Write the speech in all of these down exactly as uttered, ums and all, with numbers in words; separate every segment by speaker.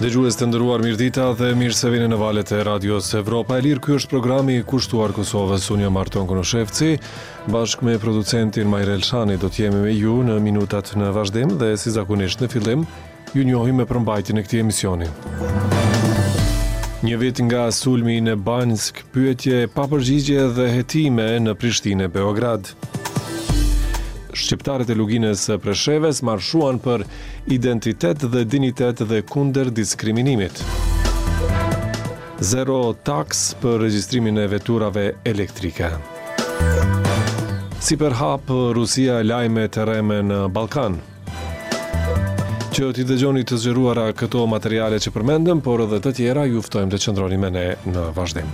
Speaker 1: Dëgjues të nderuar, mirëdita dhe mirë se vini në valët e Radios Evropa e Lirë. Ky është programi i kushtuar Kosovës. Unë jam Arton Konoshevci, bashkë me producentin Majrel Elshani do të jemi me ju në minutat në vazhdim dhe si zakonisht në fillim ju njohim me përmbajtjen e këtij emisioni. Një vit nga sulmi në Banjsk, pyetje pa përgjigje dhe hetime në Prishtinë e Beograd. Shqiptarët e luginës së Presheves marshuan për identitet dhe dignitet dhe kundër diskriminimit. Zero taks për regjistrimin e veturave elektrike. Si përhap Rusia lajme të rreme në Ballkan. Që t'i dëgjoni të zgjeruara këto materiale që përmendëm, por edhe të tjera, ju ftojmë të qëndroni me ne në vazhdim.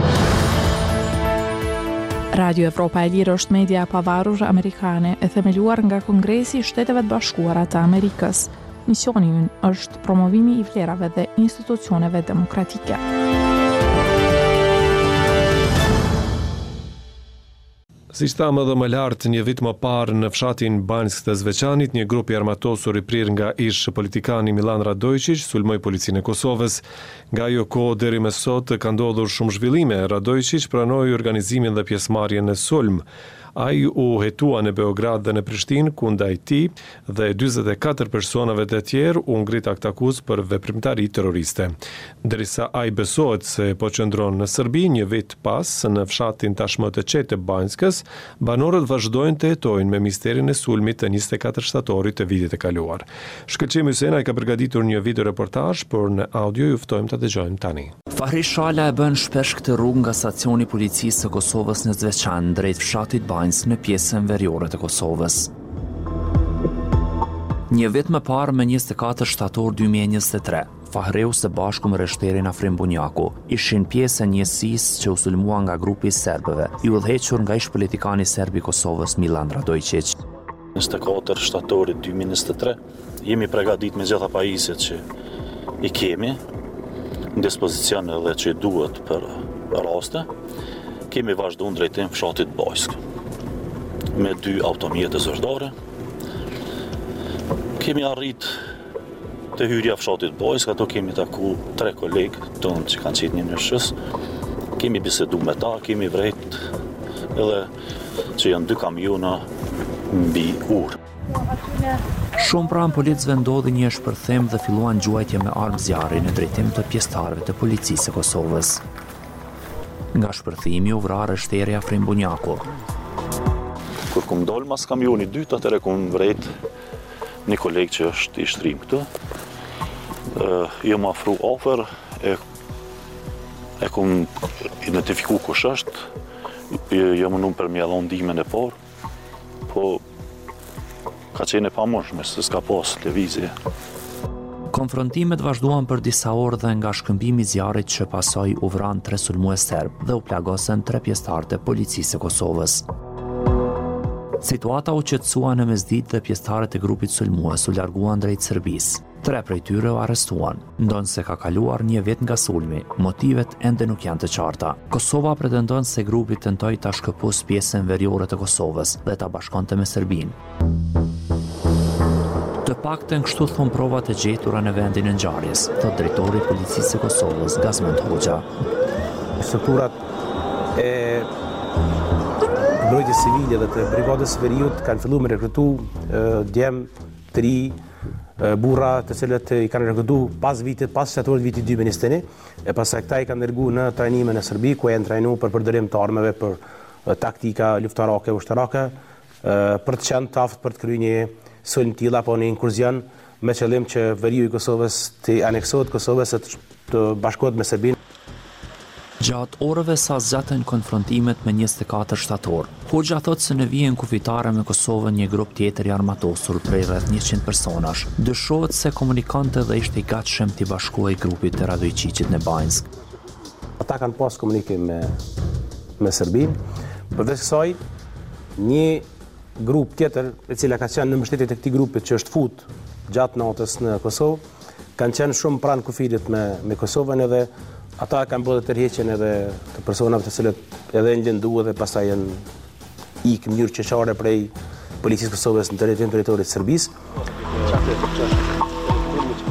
Speaker 2: Radio Evropa e Lirë është media e pavarur amerikane e themeluar nga Kongresi i Shteteve të Bashkuara të Amerikës. Misioni i ynë është promovimi i vlerave dhe institucioneve demokratike.
Speaker 1: Si thamë edhe më lartë, një vit më parë në fshatin Banjsk të Zveçanit, një grup i armatosur i prir nga ish politikani Milan Radojčić sulmoi policinë e Kosovës. Nga ajo kohë deri më sot ka ndodhur shumë zhvillime. Radojčić pranoi organizimin dhe pjesëmarrjen në sulm. Ai u hetua në Beograd dhe në Prishtinë kundaj tij dhe dyzet e katër personave të tjerë u ngrit aktakuz për veprimtari terroriste. Derisa ai besohet se po qëndron në Serbi, një vit pas, në fshatin tashmë të qetë të Banjskës, banorët vazhdojnë të jetojnë me misterin e sulmit të njëzet e katër shtatorit të vitit e kaluar. Shkëlqim Hysena ka përgatitur një video reportazh, por në audio ju ftojmë ta dëgjojmë tani.
Speaker 3: Fahri Shala e bën shpesh këtë rrugë nga stacioni policisë së Kosovës në Zveçan drejt fshatit Banjsk në pjesën veriore të Kosovës. Një vit më parë, me njëzet e katër shtator dy mijë e njëzet e tre, Fahreu së bashku me reshterin Afrim Bunjaku ishin pjesë e njësisë që u sulmua nga grupi i serbëve, i udhëhequr nga ish politikani serb i Kosovës Milan Radojčić.
Speaker 4: njëzet e katër shtatorit dy mijë e njëzet e tre jemi përgatitur me gjitha pajisjet që i kemi në dispozicion edhe që duhet për raste. Kemi vazhduar drejtim fshatit Banjsk me dy automjete zërdare. Kemi arrit të hyrja fshatit Banjsk, ato kemi taku tre kolegë tonë që kanë qenë në shës. Kemi bisedu me ta, kemi vrejt edhe që janë dy kamiona mbi urë.
Speaker 3: Shumë pranë policëve ndodhi një shpërthem dhe filluan gjuajtje me armë zjarri në drejtim të pjesëtarëve të policisë së Kosovës. Nga shpërthimi u vra reshteri Afrim Bunjaku.
Speaker 4: Kur kum dal mas kamioni dytë, atëre kum vrejt një kolegë që është i shtrim këtu. Uh, jam afru afër, e, e kum identifiku kush është, jam unë për mjë dhon ndihmën e parë, po ka qenë e pamundshme, se s'ka pas lëvizje.
Speaker 3: Konfrontimet vazhduan për disa orë dhe nga shkëmbimi i zjarrit që pasoi u vran tre sulmues serb dhe u plagosën tre pjesëtarë të policisë së Kosovës. Situata u qetësua në mesditë dhe pjesëtarët e grupit sulmues u larguan drejt Serbisë. Tre prej tyre u arrestuan, ndonse ka kaluar një vit nga sulmi, motivet ende nuk janë të qarta. Kosova pretendon se grupi tentoi ta shkëpus pjesën veriore të Kosovës dhe ta bashkonte me Serbinë. Të paktën kështu thon provat e gjetura në vendin e ngjarjes, thot drejtori i policisë së Kosovës, Gazmend Hoxha.
Speaker 5: Strukturat e mbrojtjes civile dhe të brigadës së veriut kanë filluar me rekrutu djem të ri, burra të cilët i kanë rekrutu pas vitit, pas shtatorit vitit dy mijë e njëzet e një, e pastaj këta i kanë dërgu në trajnime në Serbi, ku janë trajnuar për përdorim të armëve, për taktika luftarake, ushtarake, për të qenë të aftë për të kryer një sulm tilla apo një inkurzion me qëllim që veriu i Kosovës të aneksohet Kosovës e të bashkohet me Serbinë.
Speaker 3: Gjatë orëve sa zgjatën konfrontimet me njëzet e katër shtator, Hoxha thot se në vijën kufitare me Kosovën një grup tjetër i armatosur prej rreth njëqind personash. Dyshohet se komunikante dhe ishte i gatshëm t'i bashkohej grupit të Radojčićit në Banjsk.
Speaker 5: Ata kanë pas komunikim me, me Serbinë. Përveç kësaj, një grup tjetër, e cila ka qenë në mbështetje të këtij grupit që është fut gjatë natës në Kosovë, kanë qenë shumë pranë kufirit me, me Kosovën edhe ata kanë bërë tërheqjen edhe të personave të cilët edhe në lëndu dhe pastaj janë ikë në mënyrë qeqare prej policisë Kosovës në drejtim territorit të Serbisë.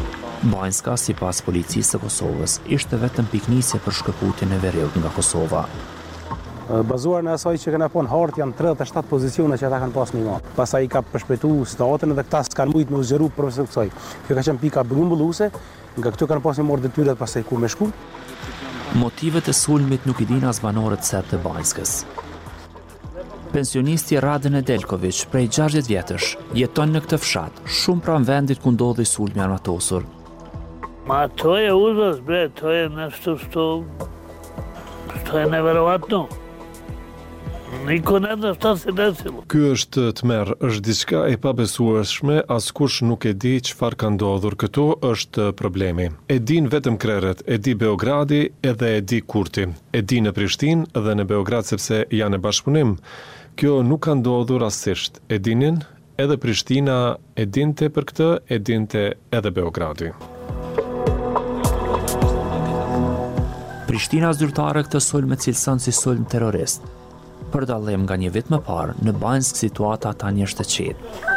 Speaker 3: Banjska, sipas policisë së Kosovës, ishte vetëm piknisje për shkëputjen e veriut nga Kosova.
Speaker 5: Bazuar në asaj që kanë pun hartë janë tridhjetë e shtatë pozicione që ata kanë pas në iman. Pastaj i ka përshpejtuar statën edhe këta s'kan mujt me u zgjeru profesor kësaj. Kjo ka qenë pika grumbulluese, nga këtu kanë pas një marrë detyrat pastaj ku me shku.
Speaker 3: Motivet e sulmit nuk i din as banorët serbë të Banjskës. Pensionisti Raden Nedeljković, prej gjashtëdhjetë vjetësh, jeton në këtë fshat, shumë pranë vendit ku ndodhi sulmi armatosur.
Speaker 6: Ma to je užas, bre, to je nešto što, što je neverovatno. Niko ne zna šta se desilo.
Speaker 1: Ky është tmerr, është diçka e pabesueshme, askush nuk e di çfarë ka ndodhur. Këto është problemi. E din vetëm krerët, e di Beogradi edhe e di Kurti. E di në Prishtinë dhe në Beograd sepse janë në bashkëpunim. Kjo nuk ka ndodhur rastësisht. E dinin edhe Prishtina, e dinte për këtë, e dinte edhe Beogradi.
Speaker 3: Prishtina zyrtare këtë sulm e cilëson si sulm terrorist. Për dallim nga një vit më parë, në Banjsk situata tani është e qetë.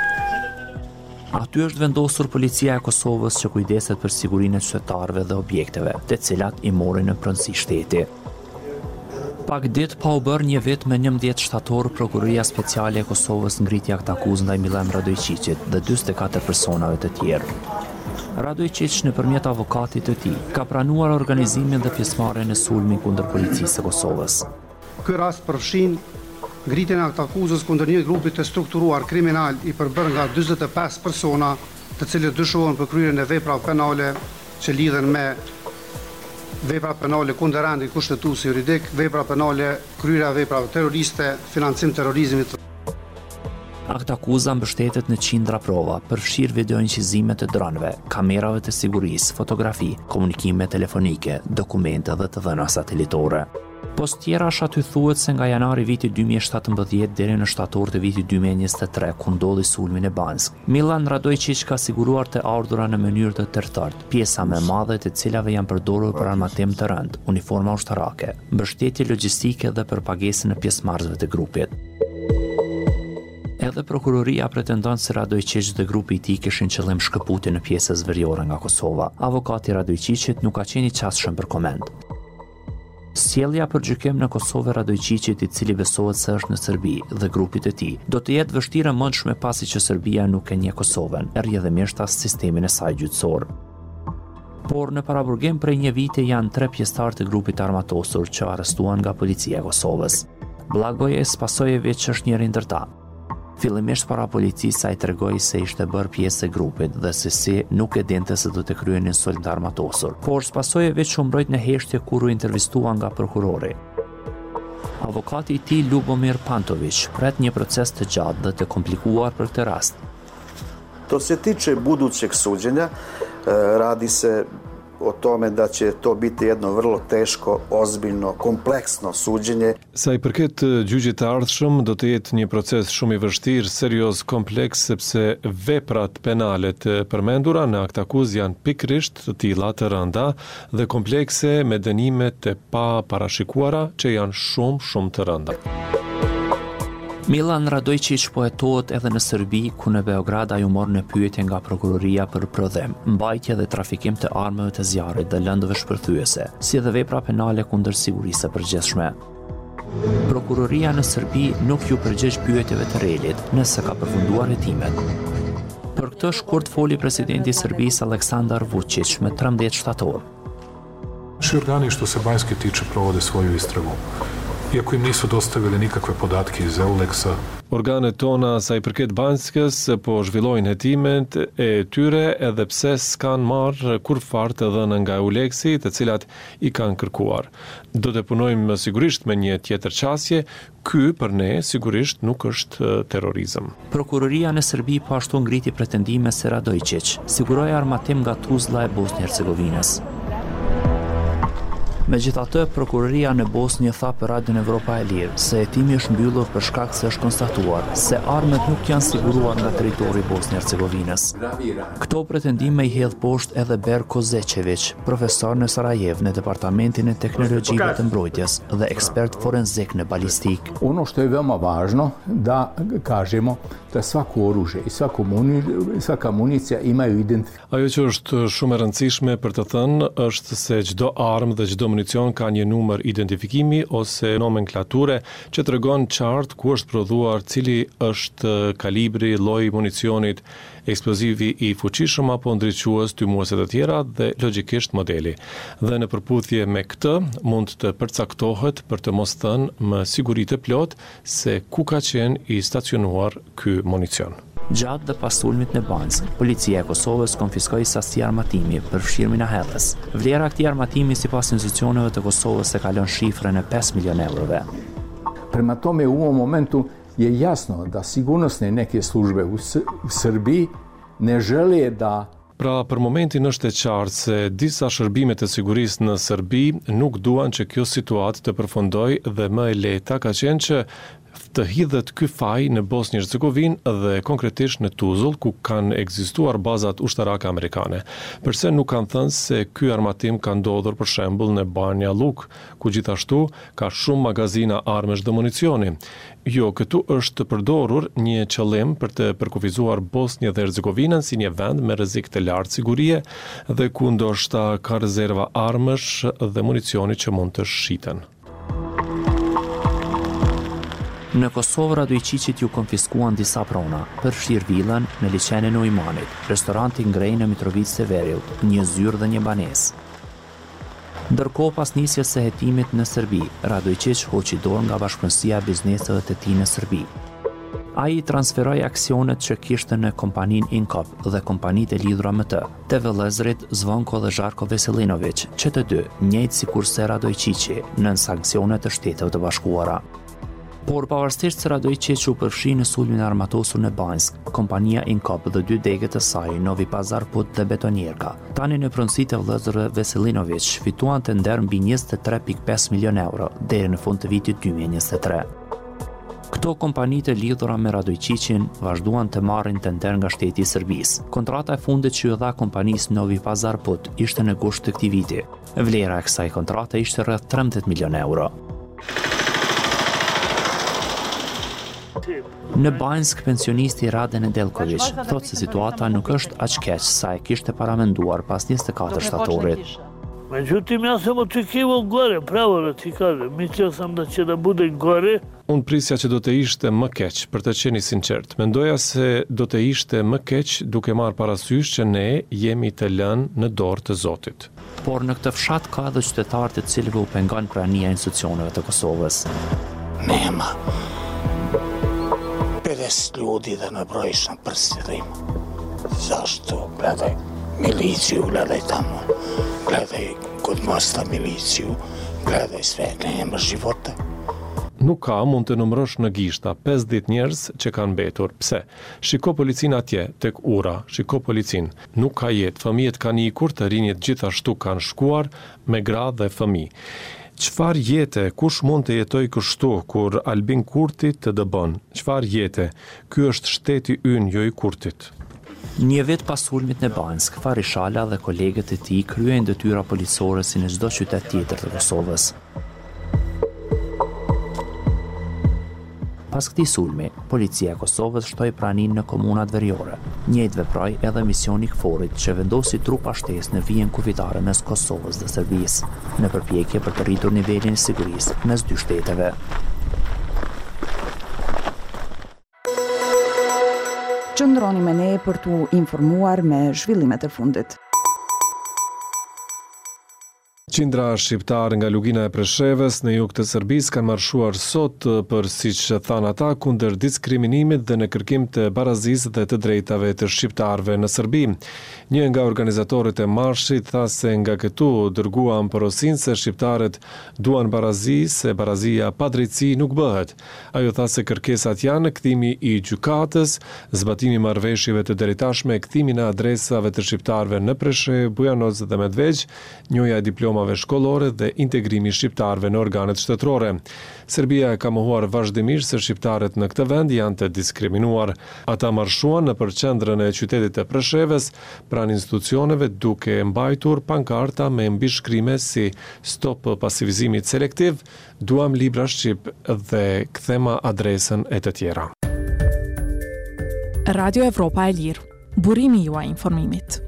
Speaker 3: Aty është vendosur policia e Kosovës që kujdeset për sigurinë e qytetarëve dhe objekteve, të cilat i morin në pronësi shteti. Pak ditë pa u bërë një vit me njëmbëdhjetë shtator, Prokuroria Speciale e Kosovës ngriti akt akuzë ndaj Milan Radojčićit dhe njëzet e katër personave të tjerë. Radojčić nëpërmjet avokatit të tij ka pranuar organizimin dhe pjesëmarrjen në sulmin kundër policisë së Kosovës.
Speaker 7: Ky rast përfshin ngritjen e akt akuzës kundër një grupi të strukturuar kriminal i përbërë nga njëzet e pesë persona, të cilët dyshohen për kryerjen e veprave penale që lidhen me vepra penale kundër rendit kushtetues juridik, vepra penale, kryerja e veprave terroriste, financim terrorizmit.
Speaker 3: Akt akuza mbështetet në qindra prova, përfshirë videoinqizime të dronëve, kamerave të sigurisë, fotografi, komunikime telefonike, dokumente dhe të dhëna satelitore. Post tjerash aty thuhet se nga janari viti dy mijë e shtatëmbëdhjetë deri në shtator të vitit dy mijë e njëzet e tre, ku ndodhi sulmi në Banjsk, Milan Radojčić ka siguruar të ardhura në mënyrë të tërtërt, pjesa më e madhe të cilave janë përdorur për armatim të rënd, uniforma ushtarake, mbështetje logjistike dhe për pagesën e pjesëmarrësve të grupit. Edhe prokuroria pretendon se Radojčić dhe grupi i tij kishin qëllim shkëputje në pjesë zverjore nga Kosova. Avokati Radojčićit nuk ka qenë i qasshëm për koment. Sjellja për gjykim në Kosovë Radojčićit, i cili besohet se është në Serbi, dhe grupit të tij, do të jetë vështirë mëndshme pasi që Serbia nuk e njeh Kosovën, e rrjedhimisht as sistemin e saj gjyqësor. Por në paraburgim prej një viti janë tre pjesëtar të grupit armatosur që arrestuan nga policia e Kosovës. Blagoje Spasojević është njëri ndër ta. Fillimisht para policisë ai tregoi se ishte bërë pjesë e grupit dhe se si nuk e dinte se do të kryenin sulm të armatosur. Por Spasojević u mbrojt në heshtje kur u intervistua nga prokurori. Avokati i tij Lubomir Pantović pret një proces të gjatë dhe të komplikuar për këtë rast.
Speaker 8: To se tiče budućeg suđenja, radi se o tome da će to biti jedno vrlo teško, ozbiljno, kompleksno suđenje.
Speaker 1: Sa i përket gjyqit të ardhshëm, do të jetë një proces shumë i vështirë, serioz, kompleks, sepse veprat penale të përmendura në akt akuzë janë pikërisht të tilla të rënda dhe komplekse me dënime të pa parashikuara që janë shumë shumë të rënda.
Speaker 3: Milan Radojčić po hetohet edhe në Serbi, ku në Beograd ai u mor në pyetje nga prokuroria për prodhim, mbajtje dhe trafikim të armëve të zjarrit dhe lëndëve shpërthyese, si edhe vepra penale kundër sigurisë së përgjithshme. Prokuroria në Serbi nuk ju përgjigj pyetjeve të relit, nëse ka përfunduar hetimet. Për këtë shkurt foli presidenti i Serbisë Aleksandar Vučić me trembëdhjetë shtator.
Speaker 9: Svi organi što se Banjske tiče provode svoju istragu. Iako im nisu dostavili nikakve podatke iz Euleksa.
Speaker 1: Organet tona sa i përket Banjskës po zhvillojnë hetimet e tyre edhe pse s'kan marrë kurfar të dhënë nga Euleksi, të cilat i kanë kërkuar. Do të punojmë sigurisht me një tjetër qasje, ky për ne sigurisht nuk është terrorizëm.
Speaker 3: Prokuroria në Serbi po ashtu ngriti pretendime se Radojčić siguroi armatim nga Tuzla e Bosnjë Hercegovinës. Megjithatë, prokuroria në Bosnjë tha për Radion Evropa e Lirë se hetimi është mbyllur për shkak se është konstatuar se armët nuk janë siguruar nga territori i Bosnjë-Hercegovinës. Këto pretendime i hedh poshtë edhe Berko Zečević, profesor në Sarajevo në Departamentin e Teknologjive të Mbrojtjes dhe ekspert forenzik në balistik.
Speaker 10: Ono što je veoma važno da kažemo da svako oružje i svako muni, svaka municija imaju identifikaciju.
Speaker 1: Ajo që është shumë e rëndësishme për të thënë është se çdo armë dhe çdo municion ka një numër identifikimi ose nomenklature që tregon qartë ku është prodhuar, cili është kalibri, lloji i municionit, eksplozivi i fuqishëm apo ndriçues, tymuese të tjera dhe logjikisht modeli. Dhe në përputhje me këtë mund të përcaktohet për të mos thënë më siguri të plot se ku ka qenë i stacionuar ky municion.
Speaker 3: Gjatë dhe pas sulmit në Banjsk, policia e Kosovës konfiskoi sasi armatimi për fshirjen e Hellës. Vlera e këtij armatimi sipas institucioneve të Kosovës e kalon shifrën e pesë milionë eurove.
Speaker 10: Prema tome u ovom momentu je jasno da sigurnosne neke službe u Srbiji ne žele da
Speaker 1: Pra, për momentin është e qartë se disa shërbime të sigurisë në Serbi nuk duan që kjo situatë të përfundojë dhe më e lehta ka qenë që të hidhet ky faj në Bosnjë-Hercegovinë dhe konkretisht në Tuzla, ku kanë ekzistuar bazat ushtarake amerikane. Përse nuk kanë thënë se ky armatim ka ndodhur për shembull në Banja Luk, ku gjithashtu ka shumë magazina armësh dhe municioni. Jo, këtu është përdorur një qëllim për të përkufizuar Bosnjë dhe Hercegovinën si një vend me rrezik të lartë sigurie dhe ku ndoshta ka rezerva armësh dhe municioni që mund të shiten.
Speaker 3: Në Kosovë Radojqiqit ju konfiskuan disa prona, përfshirë vilën në liçenin e Ujmanit, restoranti Ngrej në Mitrovica Severill, një zyrë dhe një banesë. Ndërkohë pas nisjes së hetimit në Serbi, Radojqić hoqi dorë nga bashkëpunësia e bizneseve të tij në Serbi. Ai transferoi aksionet që kishte në kompaninë Inkop dhe kompanitë e lidhura me të, të vëllezërit Zvonko dhe Žarko Veselinović, që të dy, njëjtë sikurse Radojqići, nën sanksione të Shteteve të Bashkuara. Por pavarësisht se Radojqić u përfshi në sulmin e armatosur në Banjsk, kompania Inkop dhe dy degët e saj, Novi Pazar Put dhe Betonierka, tani në pronësitë e vëllezërve Veselinović fituan të nder mbi njëzet e tre pikë pesë milionë euro deri në fund të vitit dy mijë e njëzet e tre. Këto kompanitë e lidhura me Radojqićin vazhduan të marrin të nder nga shteti i Serbisë. Kontrata e fundit që ju dha kompanisë Novi Pazar Put ishte në gusht të këtij viti. Vlera e kësaj kontrate ishte rreth trembëdhjetë milionë euro. Në Banjsk, pensionisti Rade Nedeljković thotë se situata nuk është aq keq sa e kishte paramenduar pas njëzet e katër shtatorit.
Speaker 6: Međutim, ja sam očekivao gore, pravo da ti kažem. Mislio sam da će da bude gore.
Speaker 1: Unë prisja që do të ishte më keq, për të qenë i sinqert. Mendoja se do të ishte më keq duke marrë parasysh që ne jemi të lënë në dorë të Zotit.
Speaker 3: Por në këtë fshat ka edhe qytetarë të cilëve u pengon prania e institucioneve të Kosovës.
Speaker 11: Nema pedeset ljudi da nabrojiš na prste da ima. Zašto? Gledaj miliciju, gledaj tamo, gledaj kod mosta miliciju, gledaj sve, nema života.
Speaker 1: Nuk ka mund të numërosh në gishta pesëdhjetë njerëz që kanë mbetur. Pse? Shiko policinë atje, tek ura, shiko policinë. Nuk ka jetë, fëmijët kanë ikur, të rinjët gjithashtu kanë shkuar me gra dhe fëmijë. Çfarë jete, kush mund të jetoj kështu kur Albin Kurti të dëbon? Çfarë jete? Ky është shteti ynë, jo i Kurtit.
Speaker 3: Një vit pas sulmit në Banjsk, Farishala dhe kolegët e tij kryejnë detyra policore si në çdo qytet tjetër të Kosovës. Pas këtij sulmi, policia e Kosovës shtoi praninë në komunat veriore. Njëjtë veproi edhe misioni i Kforit që vendosi trupa shtesë në vijën kufitare mes Kosovës dhe Serbisë, në përpjekje për të rritur nivelin e sigurisë mes dy shteteve.
Speaker 12: Qëndroni me ne për t'u informuar me zhvillimet e fundit.
Speaker 1: Qindra shqiptar nga Lugina e Preshevës në jug të Serbisë kanë marshuar sot për, siç thanë ata, kundër diskriminimit dhe në kërkim të barazisë dhe të drejtave të shqiptarëve në Serbi. Një nga organizatorët e marshit tha se nga këtu dërguan porosinë se shqiptarët duan barazi, se barazia pa drejtësi nuk bëhet. Ajo tha se kërkesat janë kthimi i gjykatës, zbatimi marrëveshjeve të deri tashme, kthimi në adresave të shqiptarëve në Preshevë, Bujanoz dhe Medvegjë, njëja diploma diplomave shkollore dhe integrimi i shqiptarëve në organet shtetërore. Serbia e ka mohuar vazhdimisht se shqiptarët në këtë vend janë të diskriminuar. Ata marshuan nëpër qendrën e qytetit të Preshevës pranë institucioneve duke mbajtur pankarta me mbishkrime si stop pasivizimit selektiv, duam libra shqip dhe kthema adresën e të tjera.
Speaker 2: Radio Evropa e Lirë, burimi juaj i informimit.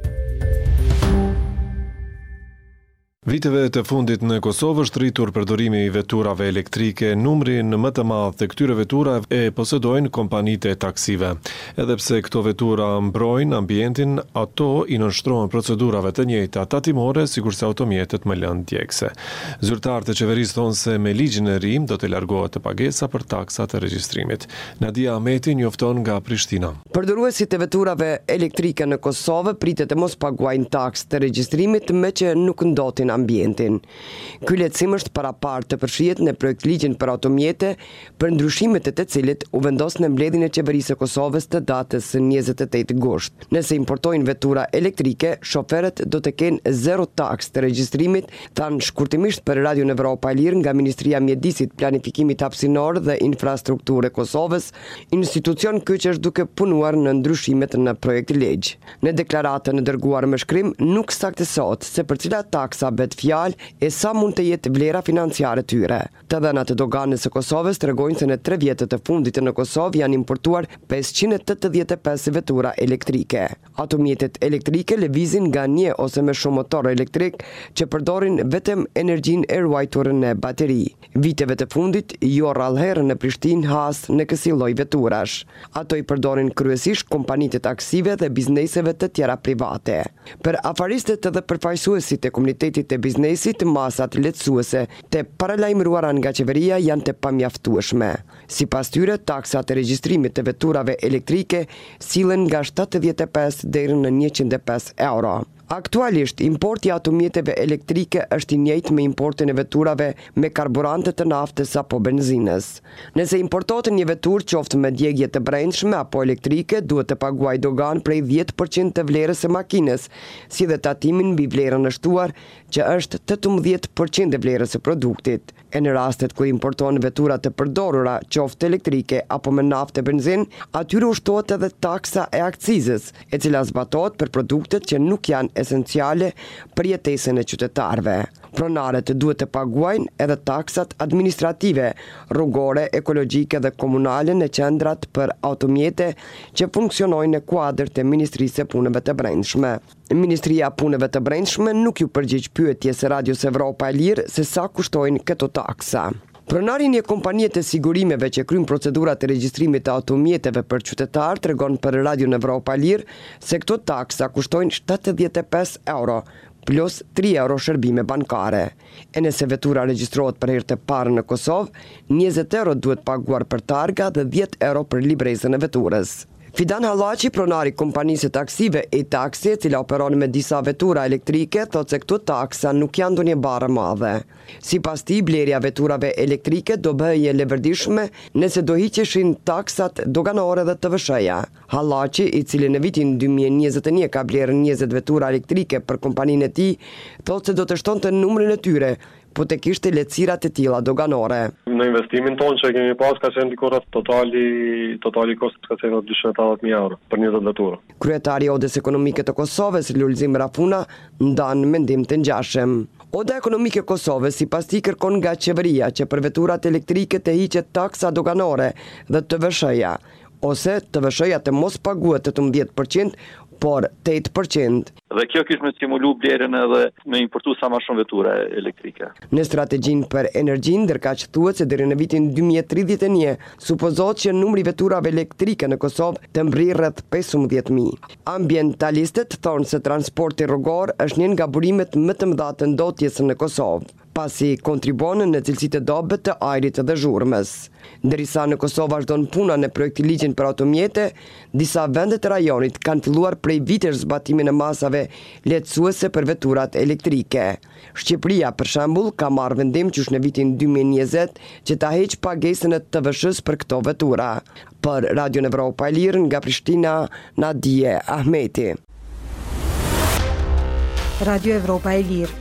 Speaker 1: Viteve të fundit në Kosovë është rritur përdorimi i veturave elektrike. Numrin më të madh të këtyre veturave e posedojnë kompanitë e taksive. Edhe pse këto vetura mbrojnë ambientin, ato i nënshtrohen procedurave të njëjta tatimore, sikurse automjetet më lënë djegse. Zyrtarët e qeverisë thonë se me ligjin e ri do të largohet të pagesa për taksat e regjistrimit. Nadia Ahmeti njofton nga Prishtina.
Speaker 13: Përdoruesit e veturave elektrike në Kosovë pritet të mos paguajnë taksë të regjistrimit me që nuk ndotin ambientin. Ky lehtësim është parapar të përfshihet në projekt ligjin për automjete, për ndryshimet e të cilit u vendos në mbledhjen e qeverisë së Kosovës të datës njëzet e tetë gusht. Nëse importojnë vetura elektrike, shoferët do të kenë zero taksë të regjistrimit, thanë shkurtimisht për Radio Evropa e Lirë nga Ministria e Mjedisit, Planifikimit Hapësinor dhe Infrastrukturë e Kosovës, institucion ky që është duke punuar në ndryshimet në projekt ligj. Në deklaratën e dërguar me shkrim nuk saktësohet se për cilat taksa bet fjalë e sa mund të jetë vlera financiare tyre. Të dhënat e doganës së Kosovës tregojnë se në tre vjetët e fundit në Kosovë janë importuar pesëqind e tetëdhjetë e pesë vetura elektrike. Automjetet elektrike lëvizin nga një ose më shumë motor elektrik që përdorin vetëm energjinë e ruajtur në bateri. Viteve të fundit, jo rrallëherë në Prishtinë has në kësi lloj veturash. Ato i përdorin kryesisht kompanitë taksive dhe bizneseve të tjera private. Për afaristët dhe përfaqësuesit e komunitetit të biznesit, masat lehtësuese të paralajmëruara nga qeveria janë të pamjaftueshme. Sipas tyre, taksat e regjistrimit të veturave elektrike sillen nga shtatëdhjetë e pesë deri në njëqind e pesë euro. Aktualisht, importi i automjeteve elektrike është i njëjtë me importin e veturave me karburante të naftës apo benzinës. Nëse importohet një veturë qoftë me djegje të brendshme apo elektrike, duhet të paguajë dogan prej dhjetë përqind të vlerës së makinës, si dhe tatimin mbi vlerën e shtuar, që është tetëmbëdhjetë përqind e vlerës së produktit. E në rastet kur importohen vetura të përdorura, qoftë elektrike apo me naftë e benzinë, atyre ushtohet edhe taksa e akcizës, e cila zbatohet për produktet që nuk janë esenciale për jetesën e qytetarëve. Pronarët duhet të paguajnë edhe taksat administrative, rrugore, ekologjike dhe komunale në qendrat për automjete që funksionojnë në kuadër të Ministrisë së Punëve të Brendshme. Ministria e Punëve të Brendshme nuk ju përgjigj pyetjes së Radios Evropa e Lirë se sa kushtojnë këto taksa. Pronari një kompanie të sigurimeve që kryen procedurat e regjistrimit të automjeteve për qytetar tregon për Radio Evropa e Lirë se këto taksa kushtojnë shtatëdhjetë e pesë euro plus tri euro shërbime bankare. E nëse vetura regjistrohet për herë të parë në Kosovë, njëzet euro duhet paguar për targa dhe dhjetë euro për librezën e veturës. Fidan Hallaçi, pronari kompanisë taksive e taksi, e cila operon me disa vetura elektrike, thotë se këto taksa nuk janë ndonjë barë madhe. Sipas tij, blerja veturave elektrike do bëhej e levërdishme nëse do hiqeshin taksat doganore dhe T V S-ja. Hallaçi, i cili në vitin dy mijë e njëzet e një ka blerë njëzet vetura elektrike për kompaninë e tij, thotë se do të shtonte numrin e tyre, po të kishte lehtësira të tilla doganore.
Speaker 14: Në investimin tonë që kemi pas ka qenë diku rreth totali totali kosti ka qenë dyqind e tetëdhjetë mijë euro për njëzet vetura.
Speaker 13: Kryetari i Odës Ekonomike të Kosovës, Lulzim Rafuna, ndan mendim të ngjashëm. Oda Ekonomike e Kosovës sipas tij kërkon nga qeveria që për veturat elektrike të hiqet taksa doganore dhe T V S-ja, ose T V S-ja të mos paguhet tetëmbëdhjetë përqind, por tetë përqind.
Speaker 15: Dhe kjo kish me stimulu blerjen edhe me importu sa më shumë vetura elektrike.
Speaker 13: Në strategjinë për energjinë, ndërkaq thuhet se deri në vitin dy mijë e tridhjetë e një supozohet që numri veturave elektrike në Kosovë të mbërrijë rreth pesëmbëdhjetë mijë. Ambientalistët thonë se transporti rrugor është një nga burimet më të mëdha të ndotjes në Kosovë, pasi kontribuon në cilësitë e dobët të ajrit dhe zhurmës. Ndërsa në Kosovë vazhdon puna në projekti ligjin për automjete, disa vende të rajonit kanë filluar prej vitesh zbatimin e masave lehtësuese për veturat elektrike. Shqipëria, për shembull, ka marrë vendim qysh në vitin dy mijë e njëzet që ta heq pagesën e T V S-s për këto vetura. Për Radio Evropa e Lirë nga Prishtina, Nadia Ahmeti.
Speaker 16: Radio Evropa e Lirë.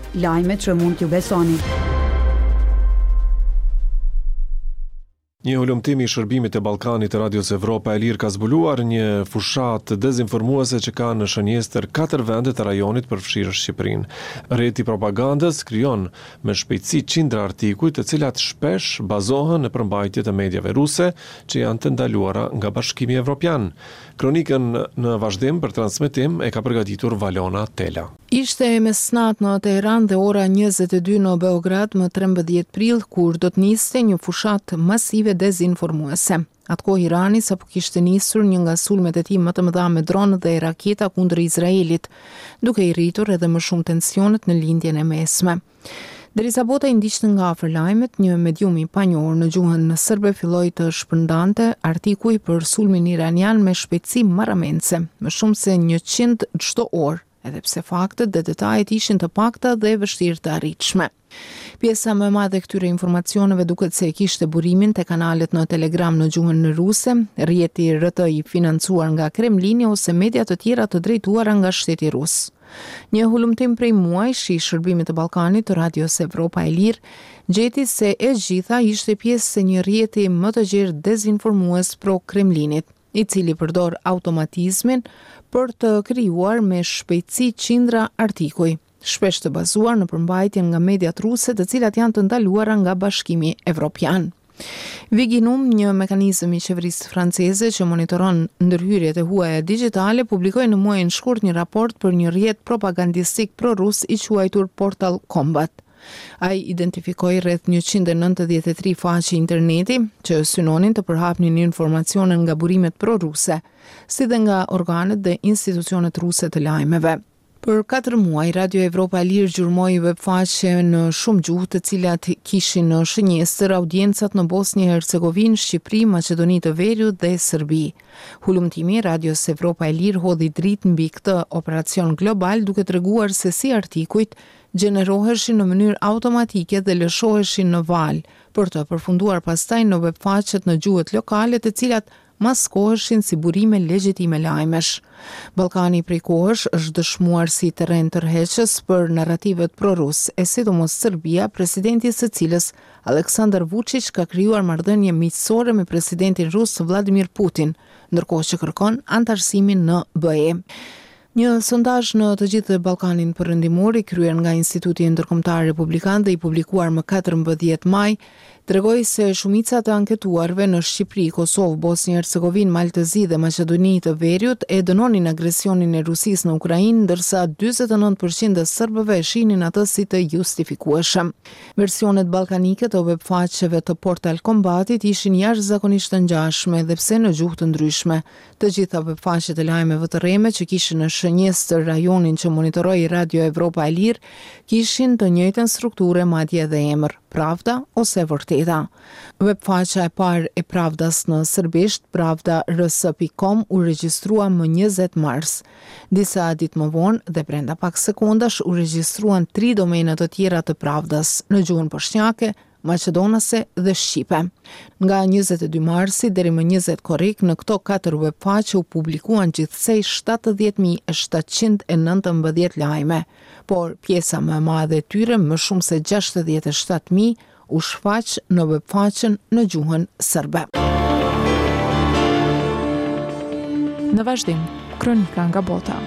Speaker 16: lajme që mund t'ju besoni.
Speaker 1: Një hulumtimi i shërbimit të Ballkanit të Radios Evropa e Lirë ka zbuluar një fushat dezinformuese që ka në shënjestër katër vende të rajonit përfshirë Shqipërinë. Rrjeti propagandës krijon me shpejtësi qindra artikuj të cilat shpesh bazohen në përmbajtje të medjave ruse që janë të ndaluara nga Bashkimi Evropian. Kronikën në vazhdim për transmetim e ka përgatitur Valona Tela.
Speaker 2: Ishte e mesnat në Teheran dhe ora njëzet e dy në Beograd më trembëdhjetë prill kur do të niste një fushat masive dezinformuese. Atkoh Irani sapo kishte nisur një nga sulmet e tij më të mëdha me dronë dhe raketa kundër Izraelit, duke i rritur edhe më shumë tensionet në lindjen e mesme. Derisa bota i ndiqte nga afër lajmet, një medium i panjohur në gjuhën serbe filloi të shpërndante artikuj për sulmin iranian me shpejtësi marramense, më shumë se njëqind çdo orë, edhe pse faktet dhe detajet ishin të pakta dhe vështirë të arritshme. Pjesa më e madhe e këtyre informacioneve duket se e kishte burimin te kanalet në Telegram në gjuhën ruse, rrjeti R T i financuar nga Kremlini ose media të tjera të drejtuara nga shteti rus. Një hulumtim prej muajsh i shërbimit të Ballkanit të Radios Evropa e Lirë gjeti se e gjitha ishte pjesë e një rrjeti më të gjerë dezinformues pro Kremlinit, i cili përdor automatizmin për të krijuar me shpejtësi qindra artikuj, shpesh të bazuar në përmbajtjen nga mediat ruse, të cilat janë të ndaluara nga Bashkimi Evropian. Viginum, një mekanizëm i qeverisë franceze që monitoron ndërhyrjet e huaja digjitale, publikoi në muajin shkurt një raport për një rrjet propagandistik pro-rus i quajtur Portal Combat. Ai identifikoi rreth njëqind e nëntëdhjetë e tre faqe interneti që synonin të përhapnin informacione nga burimet pro-ruse, si dhe nga organet dhe institucionet ruse të lajmeve. Për katër muaj, Radio Evropa e Lirë gjurmoi webfaqe në shumë gjuhë të cilat kishin në shënjestër audiencat në Bosnjë e Hercegovinë, Shqipëri, Maqedoni të Veriut dhe Serbi. Hulumtimi Radios Evropa e Lirë hodhi dritë mbi këtë operacion global duke treguar se si artikujt gjeneroheshin në mënyrë automatike dhe lëshoheshin në val, për të përfunduar pastaj në webfaqet në gjuhët lokale të cilat maskoheshin si burime legjitime lajmesh. Ballkani prej kohësh është dëshmuar si terren tërheqës për narrativet pro-rus, e sidomos Serbia, presidenti së cilës Aleksandar Vučić ka krijuar marrëdhënie miqësore me presidentin rus Vladimir Putin, ndërkohë që kërkon antarësimin në B E. Një sondazh në të gjithë Ballkanin Perëndimor i kryer nga Instituti Ndërkombëtar Republikan dhe i publikuar më katërmbëdhjetë maj tregoi se shumica të anketuarve në Shqipëri, Kosovë, Bosnjë e Hercegovinë, Maltëzi dhe Maqedoni të Veriut e dënonin agresionin e Rusisë në Ukrainë, ndërsa njëzet e nëntë përqind e serbëve e shihnin atë si të justifikueshëm. Versionet ballkanike të webfaqeve të Portal Combatit ishin jashtëzakonisht të ngjashme dhe pse në gjuhë të ndryshme. Të gjitha webfaqet e lajmeve të rreme që kishin në shënjestër rajonin që monitoroi Radio Evropa e Lirë kishin të njëjtën strukturë, madje edhe emër, Pravda ose Vërteta. Webfaqja e parë e Pravdas në serbisht, pravda r s punkt com, u regjistrua më njëzet mars. Disa ditë më vonë dhe brenda pak sekondash u regjistruan tri domene të tjera të Pravdas në gjuhën bosnjake, maqedonase dhe shqipe. Nga njëzet e dy marsi deri më njëzet korrik në këto katër webfaqe u publikuan gjithsej shtatëdhjetë mijë e shtatëqind e nëntëmbëdhjetë lajme, por pjesa më e madhe e tyre, më shumë se gjashtëdhjetë e shtatë mijë, u shfaq në webfaqen në gjuhën serbe. Në vazhdim, kronika nga bota.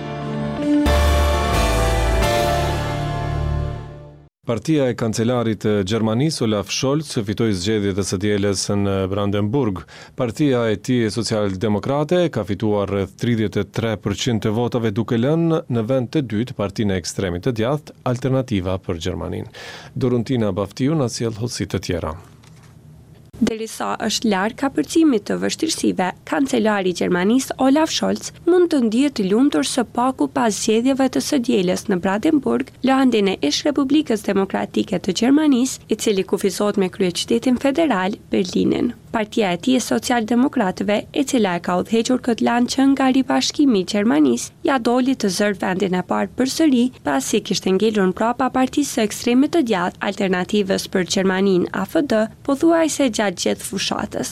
Speaker 1: Partia e kancelarit të Gjermanisë Olaf Scholz fitoi zgjedhjet e së dielës në Brandenburg. Partia e tij socialdemokrate ka fituar rreth tridhjetë e tre përqind të votave duke lënë në vend të dytë partinë e ekstremit të djathtë Alternativa për Gjermaninë. Doruntina Baftiu na sjell hoxhit të tjera.
Speaker 17: Derisa është larg kapërcimit të vështirësive, kancelari i Gjermanisë Olaf Scholz mund të ndihet i lumtur së paku pas zgjedhjeve të së dielës në Brandenburg, lëndin e ish Republikës Demokratike të Gjermanisë, i cili kufizohet me kryeqytetin federal Berlinin. Partia e tij e socialdemokratëve, e cila e ka udhëhequr këtë land që nga ribashkimi i Gjermanisë, ja doli të zërë vendin e parë përsëri, pasi kishte ngelur mbrapa partisë së ekstremit të djathtë Alternativës për Gjermaninë A F D, pothuajse gjatë gjithë fushatës.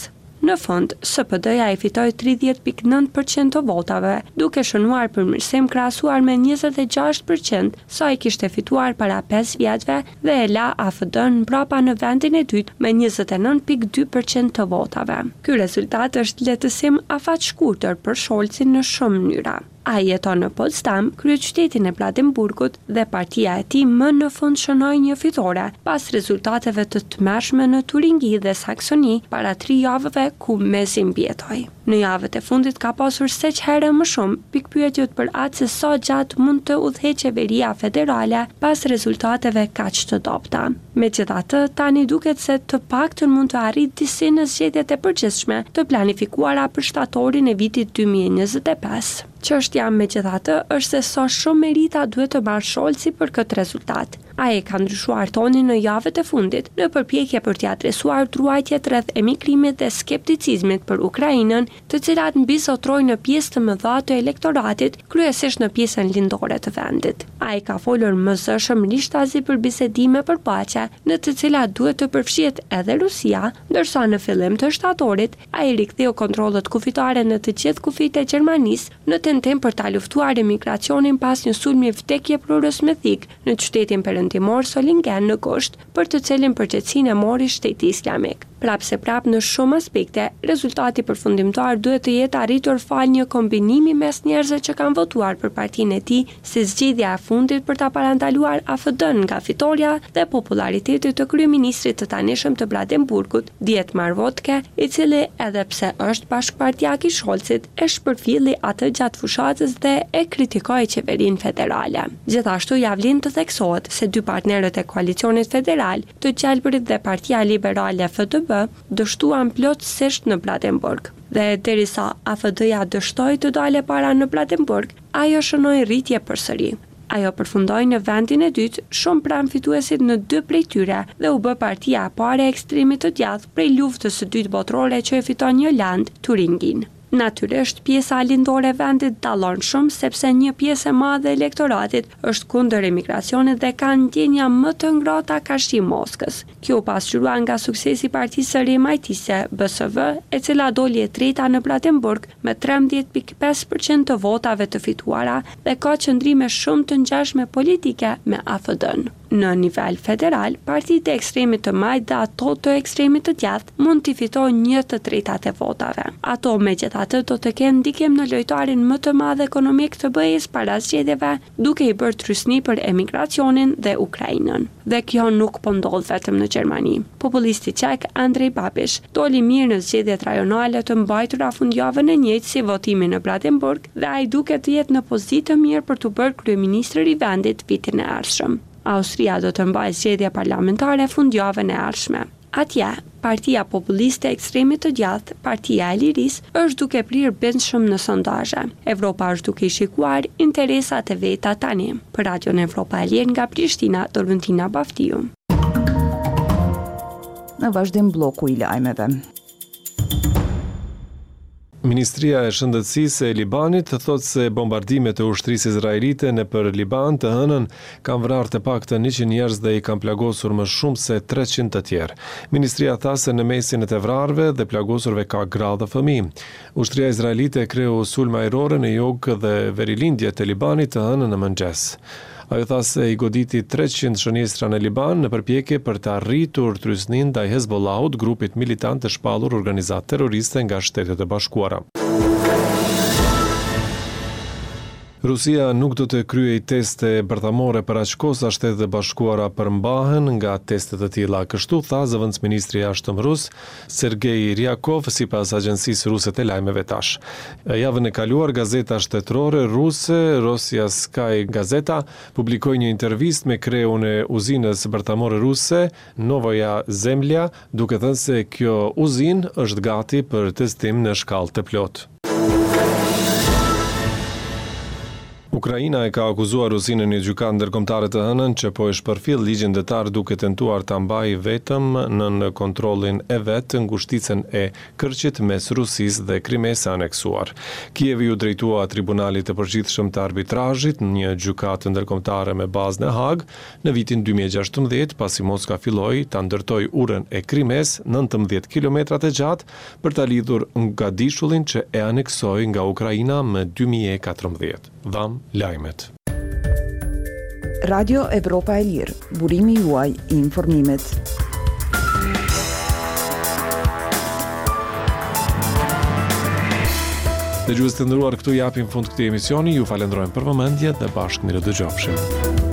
Speaker 17: Në fund, S P D-ja i fitoi tridhjetë pikë nëntë përqind të votave, duke shënuar përmirësim krahasuar me njëzet e gjashtë përqind sa i kishte fituar para pesë vjetëve dhe e la A F D-n mbrapa në vendin e dytë me njëzet e nëntë pikë dy përqind të votave. Ky rezultat është lehtësim afaqshkurtër për Scholzin në shumë mënyra. Ai jeton në Potsdam, kryeqytetin e Brandenburgut, dhe partia e tij më në fund shënoi një fitore pas rezultateve të tmerrshme në Turingi dhe Saksoni para tri javëve ku Mezi mbjetoi. Në javët e fundit ka pasur seq herë më shumë pikpyetjet për atë se sa gjatë mund të udhëheqë qeveria federale pas rezultateve kaq të dobta. Megjithatë, tani duket se të paktën mund të arrijë disi në zgjedhjet e përgjithshme të planifikuara për shtatorin e vitit dy mijë e njëzet e pesë. Çështja megjithatë është se sa shumë merita duhet të marrë Scholzi për këtë rezultat. Ai ka ndryshuar tonin në javët e fundit në përpjekje për t'i adresuar truajtjet rreth emigrimit dhe skepticizmit për Ukrainën, të cilat mbizotrojnë në pjesë të mëdha të elektoratit, kryesisht në pjesën lindore të vendit. Ai ka folur mëzëshmërisht azi për bisedime për paqe, në të cilat duhet të përfshihet edhe Rusia, ndërsa në fillim të shtatorit ai riktheu kontrollet kufitare në të gjithë kufijtë e Gjermanisë në tentim për ta luftuar emigracionin pas një sulmi vdekje prorësmethik në qytetin perëndimor Solingen në gusht, për të cilin përgjegjësinë e mori Shteti Islamik. Prap se prap në shumë aspekte, rezultati përfundimtar duhet të jetë arritur fal një kombinimi mes njerëzve që kanë votuar për partinë e tij si zgjidhja e fundit për ta parandaluar A F D-n nga fitoria dhe populariteti të kryeministrit të tanishëm të Brandenburgut, Dietmar Woidke, i cili edhe pse është bashkëpartiak i Scholzit, e shpërfilli atë gjatë fushatës dhe e kritikoi qeverinë federale. Gjithashtu ja vlen të theksohet se dy partnerët e koalicionit federal, të Gjelbërit dhe Partia Liberale F D B, dështuan plotësisht në Brandenburg. Dhe derisa A F D-ja dështoi të dalë para në Brandenburg, ajo shënoi rritje përsëri. Ajo përfundoi në vendin e dytë, shumë pranë fituesit në dy prej tyre dhe u bë partia e parë e ekstremit të djathtë prej luftës së dytë botërore që e fiton një land, Turingin. Natyrisht, pjesa lindore e vendit dallon shumë sepse një pjesë e madhe e elektoratit është kundër emigracionit dhe ka ndjenja më të ngrohta kashti Moskës. Kjo pasqyrua nga suksesi i Partisë së Remajtise B S V, e cila doli e treta në Brandenburg me trembëdhjetë pikë pesë përqind të votave të fituara dhe ka qëndrime shumë të ngjashme politike me A F D-n. Në nivel federal, partitë e ekstremit të majt dhe ato të ekstremit të djathtë mund t'i fitojnë një të tretat e votave. Ato megjithatë do të kenë ndikim në lojtarin më të madh ekonomik të B E-s para zgjedhjeve, duke i bërë trysni për emigracionin dhe Ukrainën. Dhe kjo nuk po ndodh vetëm në Gjermani. Populisti çek Andrej Babiš doli mirë në zgjedhjet rajonale të mbajtura fundjavën e njëjtë si votimi në Brandenburg dhe ai duket të jetë në pozitë të mirë për të bërë kryeministër i vendit vitin e ardhshëm. Austria do të mbajë zgjedhje parlamentare fundjavën e ardhshme. Atje, Partia Populiste e ekstremit të djathtë, Partia e Lirisë, është duke prirë bëndshëm në sondazhe. Evropa është duke i shikuar interesat e veta tani. Për Radion Evropa e Lirë nga Prishtina, Dorventina Baftiu.
Speaker 12: Në vazhdim bloku i lajmeve.
Speaker 1: Ministria e Shëndetësisë e Libanit thotë se bombardimet e ushtrisë izraelite nëpër Liban të hënën kanë vrarë të paktën njëqind njerëz dhe i kanë plagosur më shumë se treqind të tjerë. Ministria tha se në mesin e të vrarëve dhe plagosurve ka gra dhe fëmijë. Ushtria izraelite kreu sulme ajrore në jug dhe verilindje të Libanit të hënën në mëngjes. Ajo tha se i goditi treqind shënjestra në Liban në përpjekje për të arritur trysnin ndaj Hezbollahut, grupit militant të shpallur organizatë terroriste nga Shtetet e Bashkuara. Rusia nuk do të kryej teste bërthamore për aq kohë sa Shtetet e Bashkuara përmbahen nga teste të tilla. Kështu tha zëvendësministri i jashtëm rus Sergei Ryakov sipas agjencisë ruse të lajmeve tash. Javën e kaluar gazeta shtetërore ruse Rossiyaskaya Gazeta publikoi një intervistë me kreun e uzinës bërthamore ruse Novoja Zemlja, duke thënë se kjo uzinë është gati për testim në shkallë të plotë. Ukraina e ka akuzuar Rusinë në një gjykatë ndërkombëtare të hënën që po e shpërfill ligjin ndërtar duke tentuar ta mbajë vetëm nën kontrollin e vet ngushticën e Kërqit mes Rusisë dhe Krimes së aneksuar. Kievi u drejtua Tribunalit të Përgjithshëm të Arbitrazhit në një gjykatë ndërkombëtare me bazë në Hag në vitin dy mijë e gjashtëmbëdhjetë pasi Moska filloi ta ndërtojë urën e Krimes nëntëmbëdhjetë kilometra të gjatë për ta lidhur nga dishullin që e aneksoi nga Ukraina më dy mijë e katërmbëdhjetë. Dham lajmet.
Speaker 12: Radio Evropa e Lirë, burimi juaj i informimit.
Speaker 1: Dëgjues të nderuar, këtu japim fund këtij emisioni. Ju falenderojmë për vëmendje dhe bashkë mirë dëgjofshim.